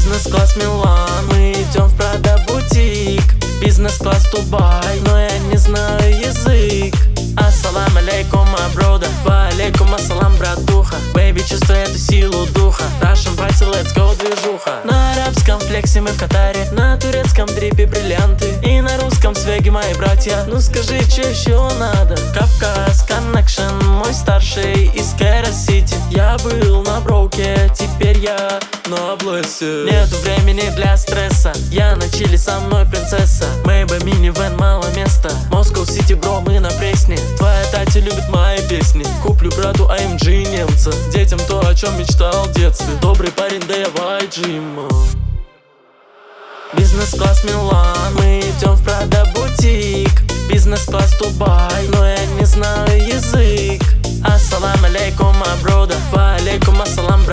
Бизнес-класс Милан, мы идем в Прада бутик. Бизнес-класс Дубай, но я не знаю язык. Ассалам алейкум, аброда. Ва алейкум ассалам, братуха. Бэйби, чувствуй эту силу духа. Russian party, let's go, движуха. На арабском флексе мы в Катаре, на турецком дрипе бриллианты, и на русском свеги мои братья. Ну скажи, что еще надо? Кавказ, коннекшн, мой старший из Кэра-Сити. Я был на броуке, теперь я на обласе. Нету времени для стресса, я на чили, со мной принцесса. Мэйбэ, минивэн, мало места. Москва-Сити, бро, мы на Пресне. Твоя тати любит мои песни. Куплю брату AMG немца, детям то, о чем мечтал в детстве. Добрый парень, да я вайджима. Бизнес-класс Милан, мы идем в Прада бутик. Бизнес-класс Дубай, но я не знаю язык. Ассалам алейкум, аброда. Ва алейкум ассалам,